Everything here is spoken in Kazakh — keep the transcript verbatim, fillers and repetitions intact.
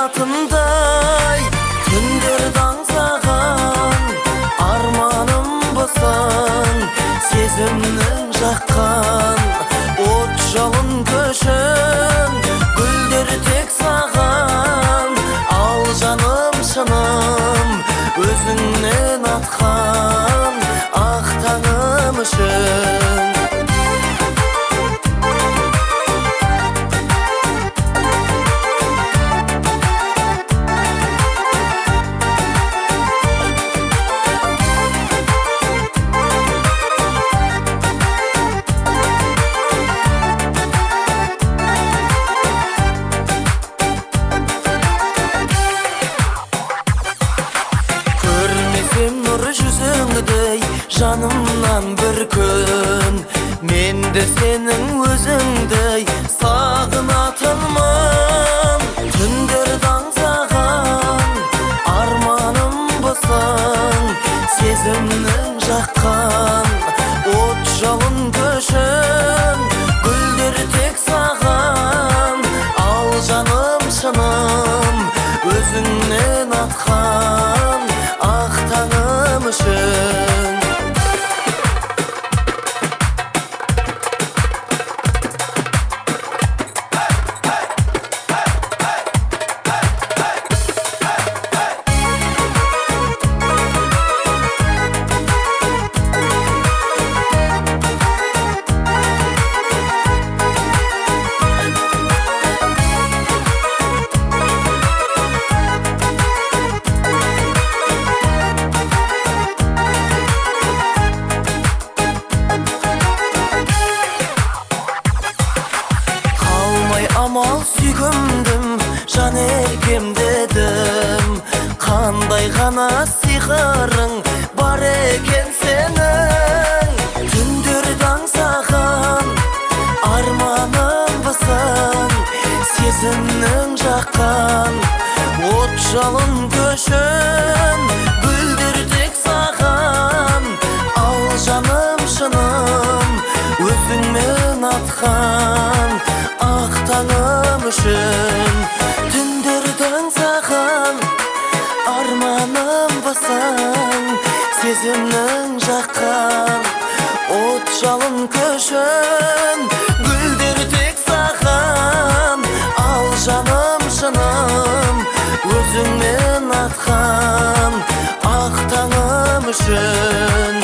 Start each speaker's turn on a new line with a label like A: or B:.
A: атындай түндерді аңсаған арманым болсаң, сезімнің жаққан от жалын көшін, гүлдер тек саған, ал жаным шыным өзіңнен атқан ақ таңым үшін. Нұр жүзіңдей жанымнан бір күн, мен де сенің өзіңдей сағынатынмын. Түндерді аңсаған арманым болсаң, сезімнің жаққан от жалын көшін, гүлдер тек саған, ал жаным шыным өзіңнен атқан ақ таңым үшін. Амал сүйкімдім, жан еркем дедім, қандай ғана сиқырың бар екен сенің. Түндерді аңсаған арманым болсаң, сезімнің жаққан от жалын көшін, гүлдер тек саған, ал жаным шыным өзіңмен атқан ақ таңым үшін. Түндерді аңсаған арманым болсаң, сезімнің жаққан от жалын көшін, гүлдер тек саған, ал жаным шыным өзіңмен атқан ақ таңым үшін.